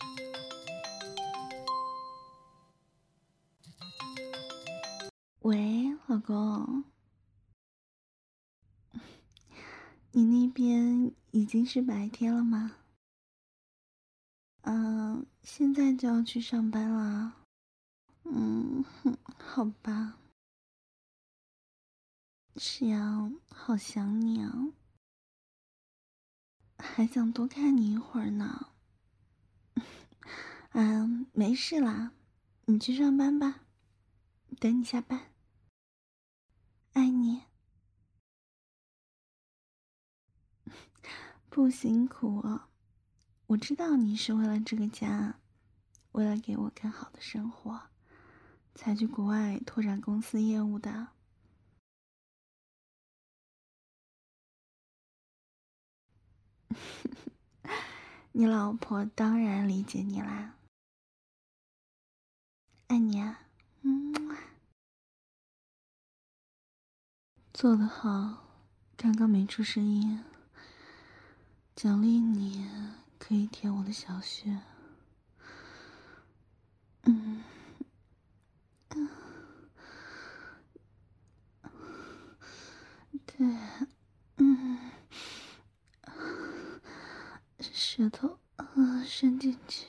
喂，老公，你那边已经是白天了吗？现在就要去上班了。好吧。是呀，好想你啊，还想多看你一会儿呢。没事啦，你去上班吧，等你下班。爱你。不辛苦啊，我知道你是为了这个家，为了给我更好的生活，才去国外拓展公司业务的。你老婆当然理解你啦，爱你啊。做得好，刚刚没出声音，奖励你可以填我的小穴。对，舌头伸进去。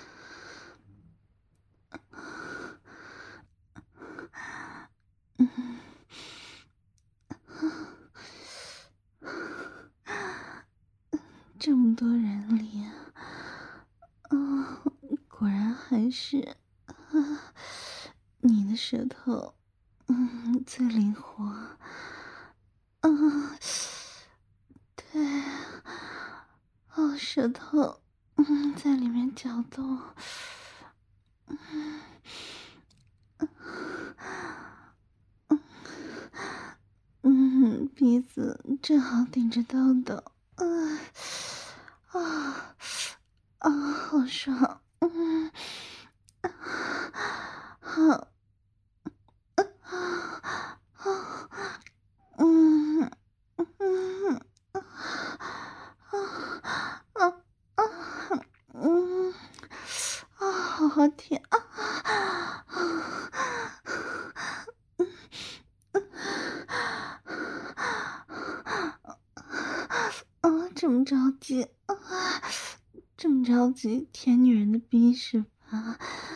这么多人里，果然还是你的舌头，最灵活。对，舌头，在里面搅动。鼻子正好顶着痘痘。好爽。好。嗯嗯好好甜这么着急这么着急舔女人的逼是吧？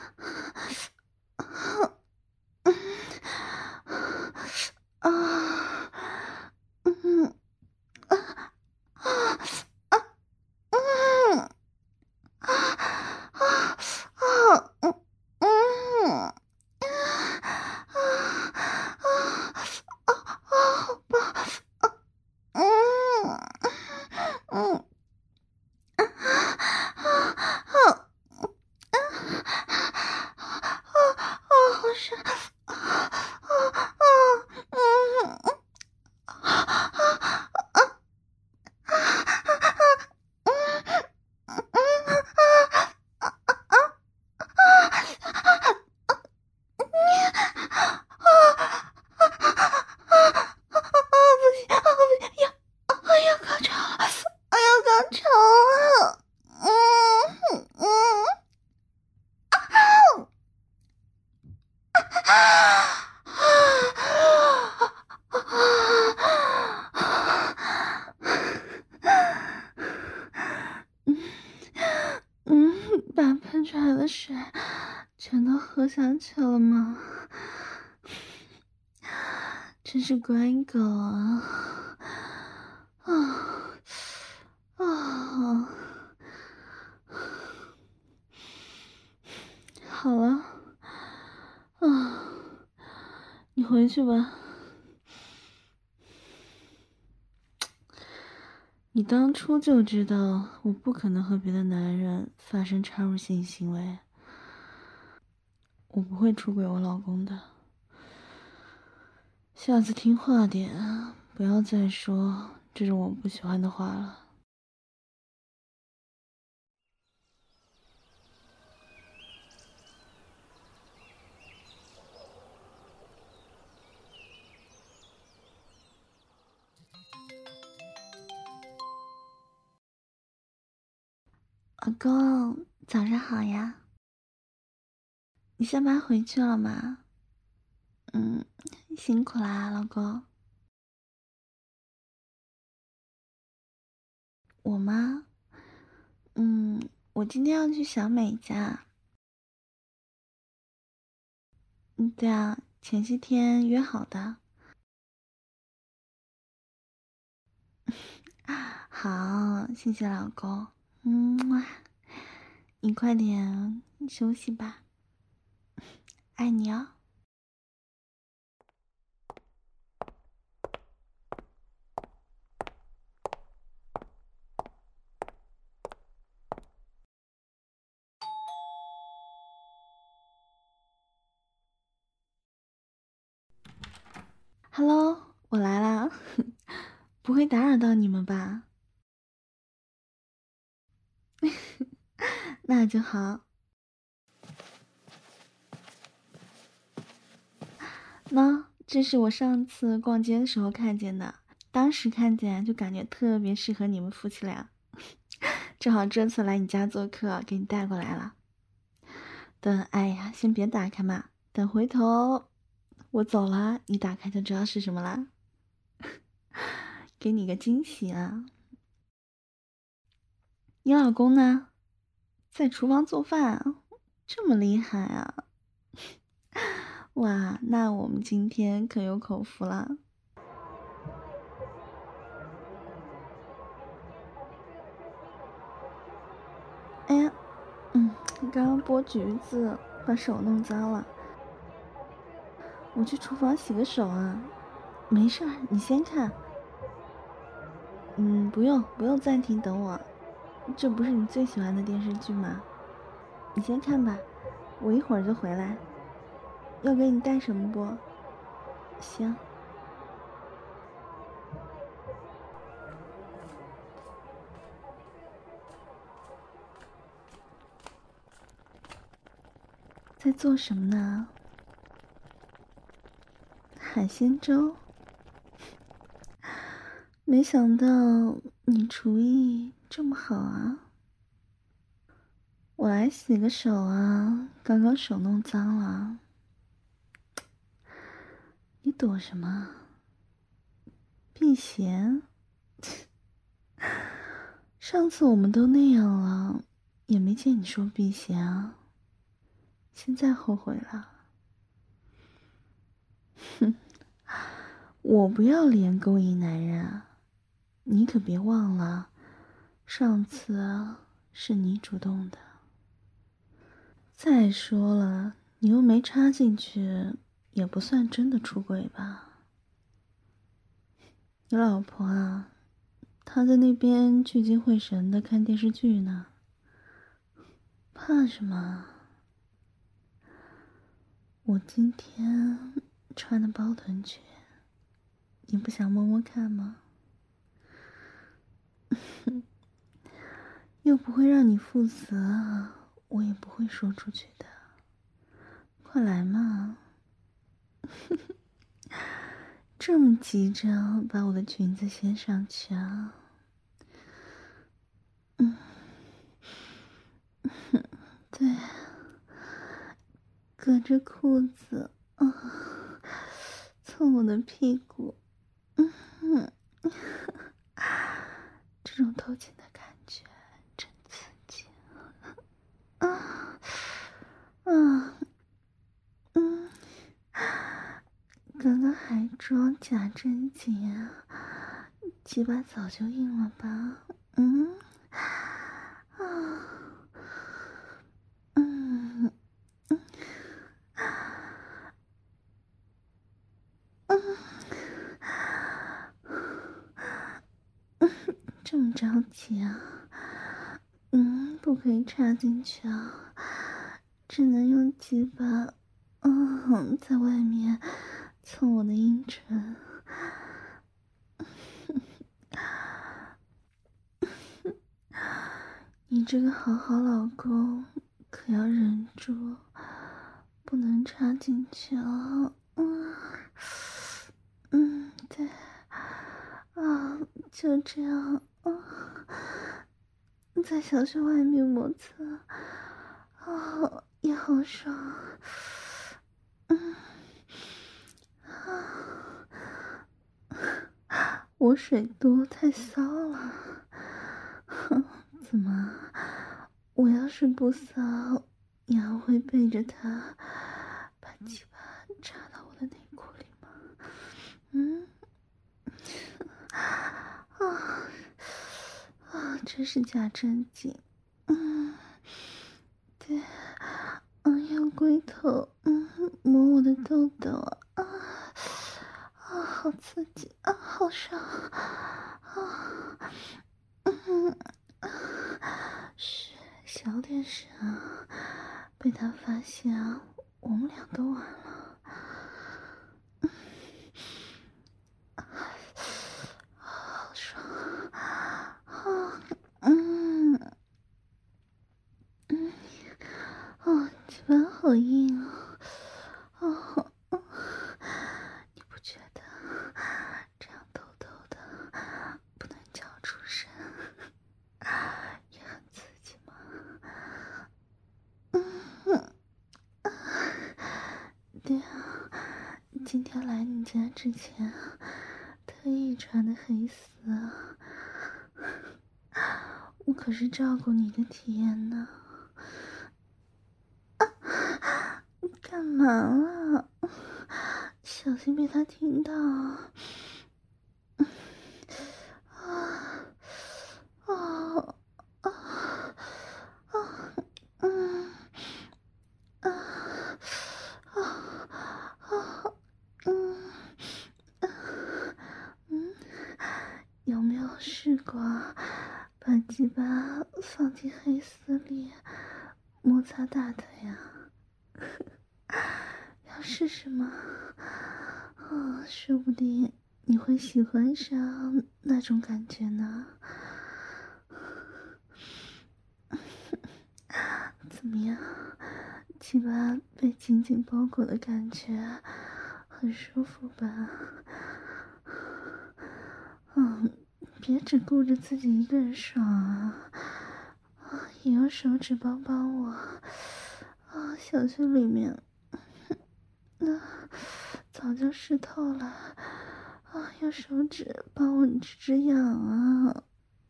把喷出来的水全都喝下去了吗？真是乖狗啊！好了，你回去吧。你当初就知道我不可能和别的男人发生插入性行为，我不会出轨我老公的。下次听话点，不要再说这种我不喜欢的话了。阿公， 早上好呀，你下班回去了吗？嗯，辛苦啦，老公。我吗？我今天要去小美家。对啊，前些天约好的。好，谢谢老公。哇，你快点休息吧，爱你哦。Hello，我来啦，不会打扰到你们吧？那就好。这是我上次逛街的时候看见的，当时看见就感觉特别适合你们夫妻俩，正好这次来你家做客，给你带过来了。哎呀，先别打开嘛，等回头我走了，你打开就知道是什么啦。给你个惊喜啊！你老公呢？在厨房做饭啊，这么厉害啊！哇，那我们今天可有口福了。哎呀，刚刚剥橘子，把手弄脏了，我去厨房洗个手啊。没事儿，你先看。不用暂停，等我。这不是你最喜欢的电视剧吗？你先看吧，我一会儿就回来。要给你带什么不？行。在做什么呢？海鲜粥。没想到你厨艺这么好啊！我来洗个手啊，刚刚手弄脏了。你躲什么？避嫌？上次我们都那样了，也没见你说避嫌啊。现在后悔了？哼，我不要脸勾引男人啊！你可别忘了，上次是你主动的。再说了，你又没插进去，也不算真的出轨吧？你老婆啊，她在那边聚精会神的看电视剧呢。怕什么？我今天穿的包臀裙，你不想摸摸看吗？又不会让你负责，我也不会说出去的。快来嘛！这么急着把我的裙子掀上去啊？对，隔着裤子蹭我的屁股，这种偷情的感觉真刺激啊！啊，嗯，刚刚还装假正经，鸡巴早就硬了吧？啊，嗯嗯这么着急啊？不可以插进去啊，只能用鸡巴，在外面蹭我的阴唇。你这个好老公，可要忍住，不能插进去啊！对，就这样， 在小穴外面摩擦，也好爽。我水多太骚了，怎么？我要是不骚，你还会背着他把鸡巴插到我的内裤里吗？真是假正经。对，用龟头，摸我的痘痘好刺激好爽嘘，小点声被他发现我们俩都完了。好爽鸡巴好硬你不觉得这样偷偷的不能叫出声也很刺激吗？对啊，今天来你家之前特意穿的黑丝我可是照顾你的体验呢。干嘛了？小心被他听到。有没有试过把鸡巴放进黑丝里摩擦大腿呀？要试试吗？说不定你会喜欢上那种感觉呢。怎么样？鸡巴被紧紧包裹的感觉很舒服吧？别只顾着自己一个人爽也用手指帮帮我小穴里面早就湿透了用手指帮我止痒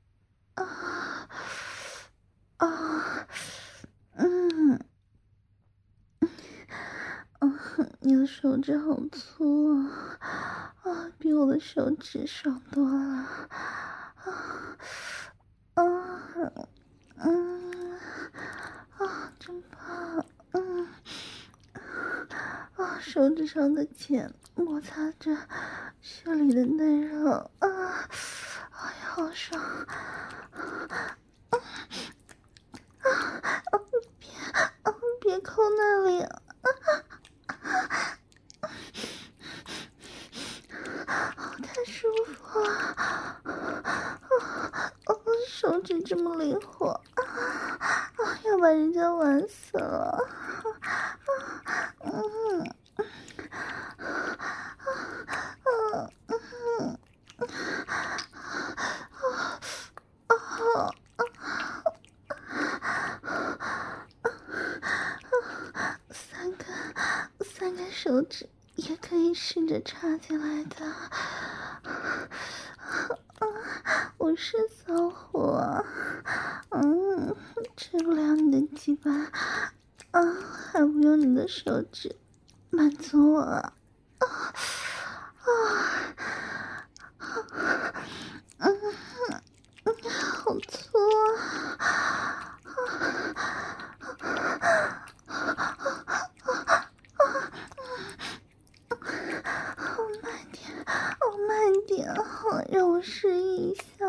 你的手指好粗比我的手指爽多了真棒手指上的茧摩擦着穴里的内肉哎呀好爽别抠那里太舒服手指这么灵活要把人家玩死了三根手指也可以试着插进来的我是骚货吃不了你的鸡巴还不用你的手指满足我好粗慢点让我适应一下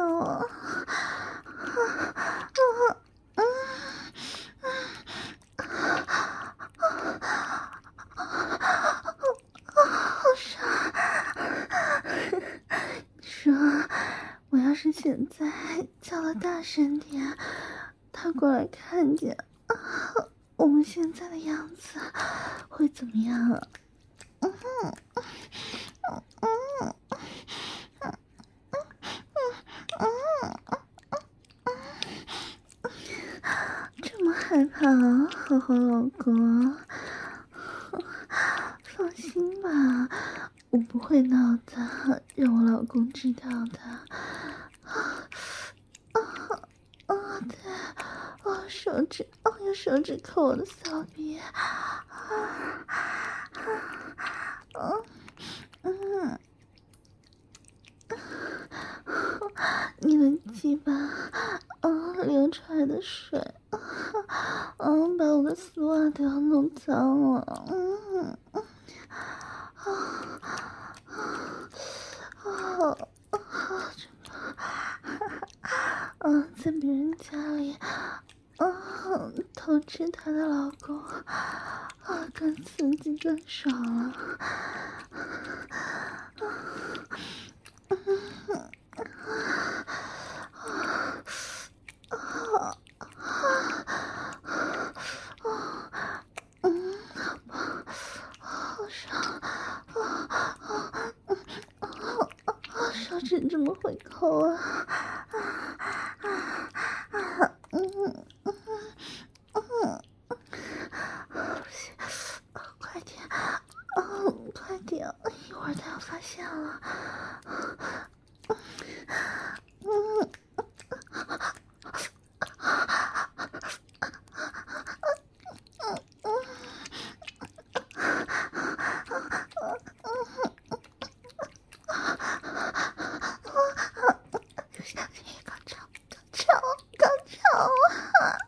好爽说我要是现在叫的大声点他过来看见我们现在的样子会怎么样害怕啊，好好老公，放心吧，我不会闹的，让我老公知道的。对，手指，用手指抠我的骚逼，你的鸡巴，流出来的水，把我的丝袜都要弄脏了，在别人家里，偷吃她的老公，更刺激更爽了，好爽，手指这么会抠啊！快点，快点，一会儿他要发现了。高潮啊！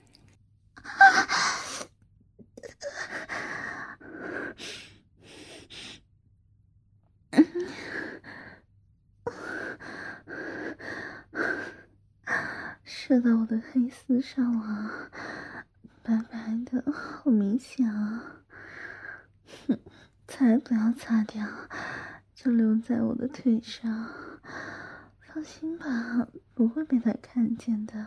射到我的黑丝上了，白白的，好明显啊！哼，才不要擦掉，就留在我的腿上。放心吧，不会被他看见的。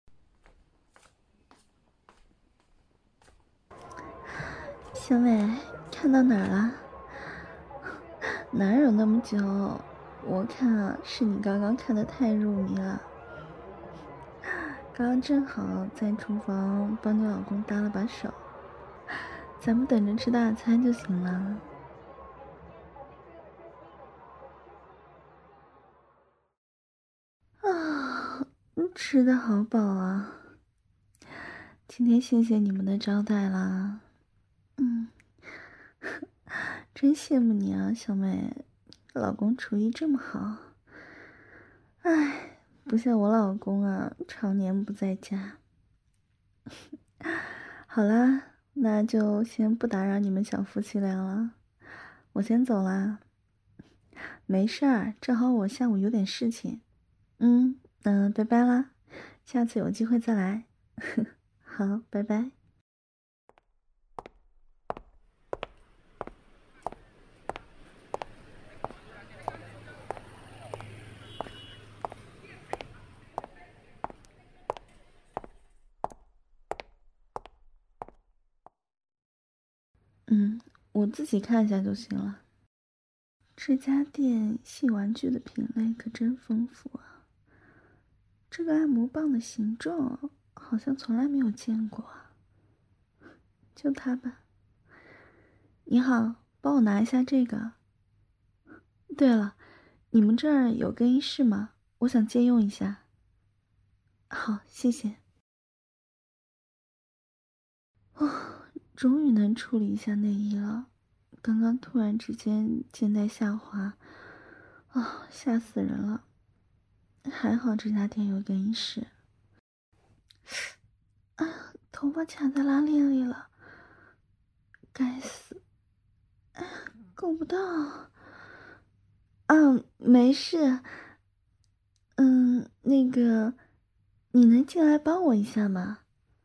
小美，看到哪儿了？哪有那么久？我看啊，是你刚刚看得太入迷了。刚刚正好在厨房帮你老公搭了把手，咱们等着吃大餐就行了。吃得好饱啊！今天谢谢你们的招待啦。真羡慕你啊，小美，老公厨艺这么好。唉，不像我老公啊，常年不在家。好啦，那就先不打扰你们小夫妻俩了，我先走啦。没事儿，正好我下午有点事情。拜拜啦，下次有机会再来。好，拜拜。我自己看一下就行了。这家店性玩具的品类可真丰富啊！这个按摩棒的形状好像从来没有见过啊。就它吧。你好，帮我拿一下这个。对了，你们这儿有更衣室吗？我想借用一下。好，谢谢。终于能处理一下内衣了。刚刚突然之间肩带下滑，吓死人了。还好这家店有更衣室。头发卡在拉链里了，该死！够不到。没事。那个，你能进来帮我一下吗？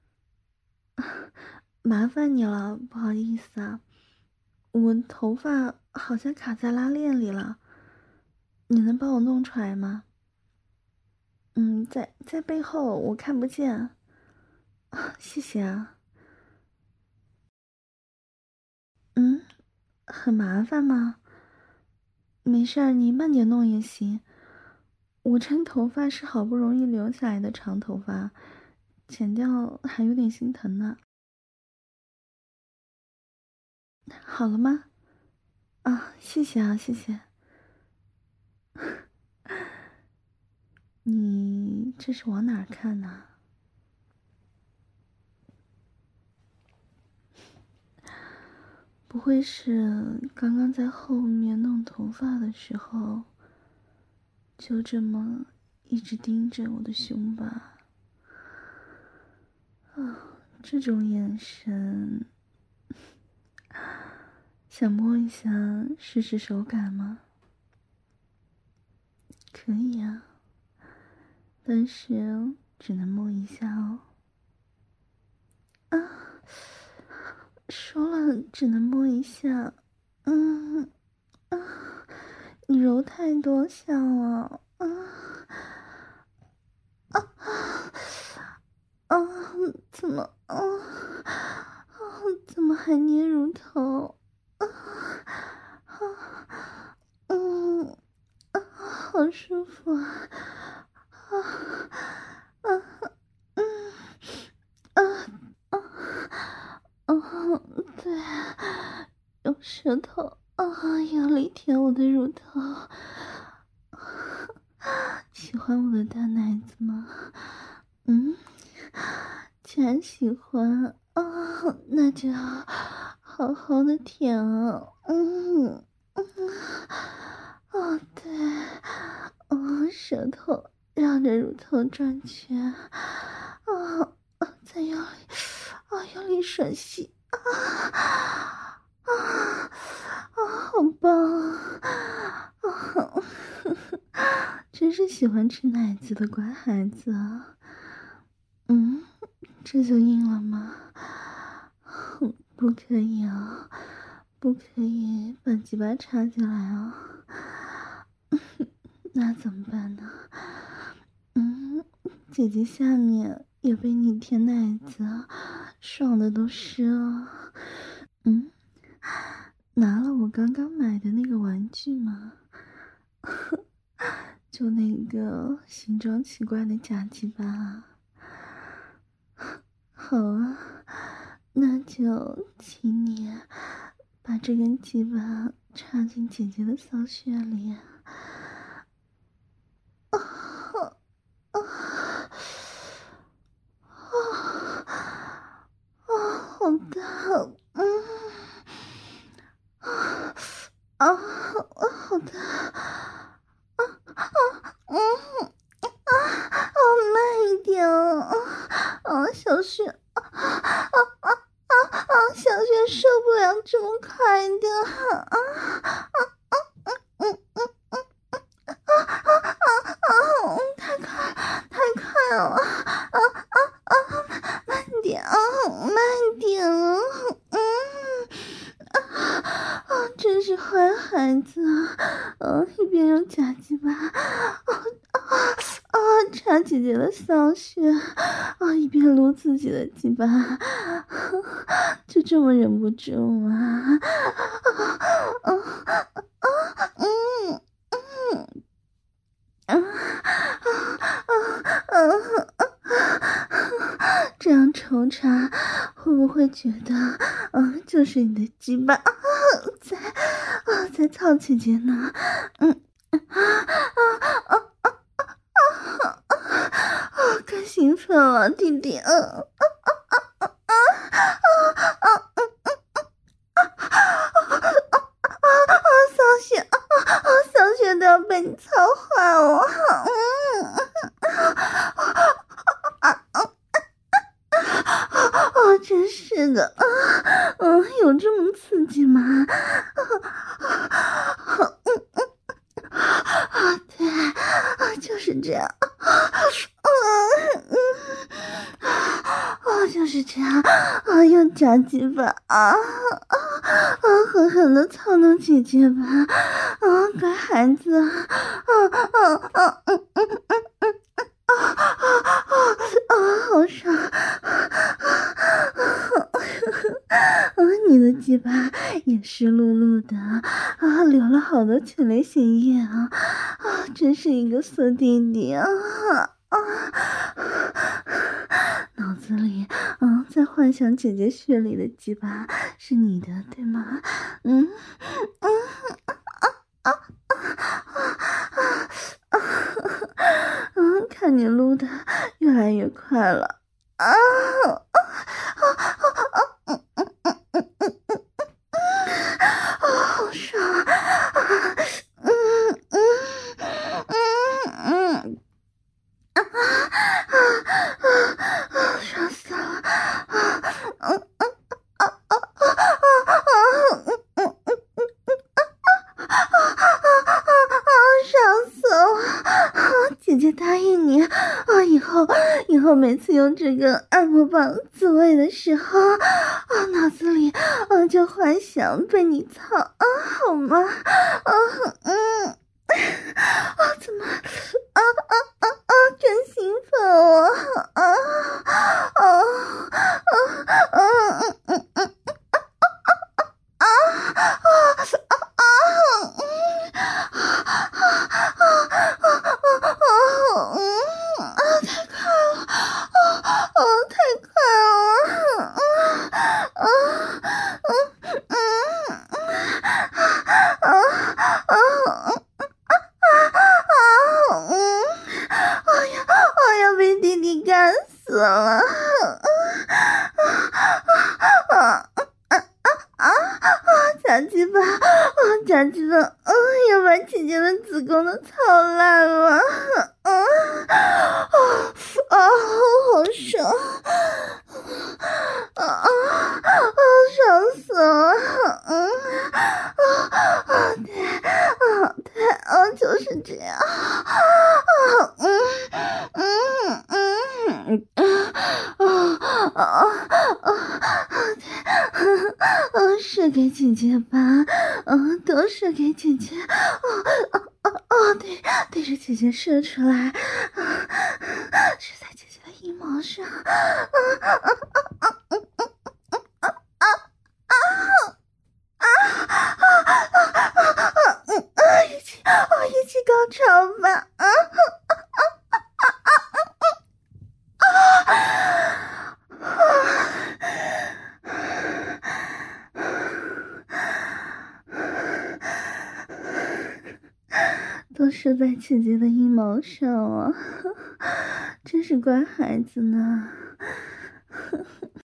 麻烦你了，不好意思啊，我头发好像卡在拉链里了，你能帮我弄出来吗？在背后，我看不见。谢谢啊。很麻烦吗？没事儿，你慢点弄也行。我这头发是好不容易留下来的长头发， 剪掉还有点心疼呢。好了吗？啊，谢谢啊，谢谢。你这是往哪儿看呢？不会是刚刚在后面弄头发的时候，就这么一直盯着我的胸吧？啊，这种眼神，想摸一下试试手感吗？可以啊，但是只能摸一下哦。啊，说了只能摸一下。你揉太多下了。啊，怎么怎么还捏乳头？好舒服啊！对，用舌头用力舔我的乳头。喜欢我的大奶子吗？既然喜欢那就好好的舔啊。对，舌头绕着乳头转圈，再用力，用力吮吸，好棒真是喜欢吃奶子的乖孩子啊。这就硬了吗？不可以啊，不可以把鸡巴插进来啊。那怎么办呢？姐姐下面也被你舔奶子，爽的都湿了。拿了我刚刚买的那个玩具吗？就那个形状奇怪的假鸡巴。好啊，那就请你把这根鸡巴插进姐姐的骚穴里。好大，好大，慢一点小雪，小雪受不了这么快的，太快了，慢点真是坏孩子一边用假鸡巴插姐姐的骚穴一边撸自己的鸡巴，就这么忍不住吗？这样抽插会不会觉得就是你的鸡巴在操姐姐呢？更兴奋了，弟弟。小雪都要被你操坏了。真是的，有这么刺激吗？对，就是这样。就是这样用假鸡巴狠狠的操弄姐姐吧，乖孩子，好爽，你的鸡巴也湿漉漉的流了好多催泪血液真是一个色弟弟挠在幻想姐姐血里的鸡巴是你的，对吗？看你撸的越来越快了啊！好爽！爽死了！爽死了！姐姐答应你以后每次用这个按摩棒自慰的时候，脑子里就幻想被你操好吗？怎么真兴奋太快了！我要被弟弟干死了！假鸡巴，要把姐姐的子宫都操烂了！好爽！爽死了！对，就是这样。射给姐姐吧，都射给姐姐。对着姐姐射出来，射在姐姐的阴毛上。一起高潮吧！都射在姐姐的阴毛上了，真是乖孩子呢。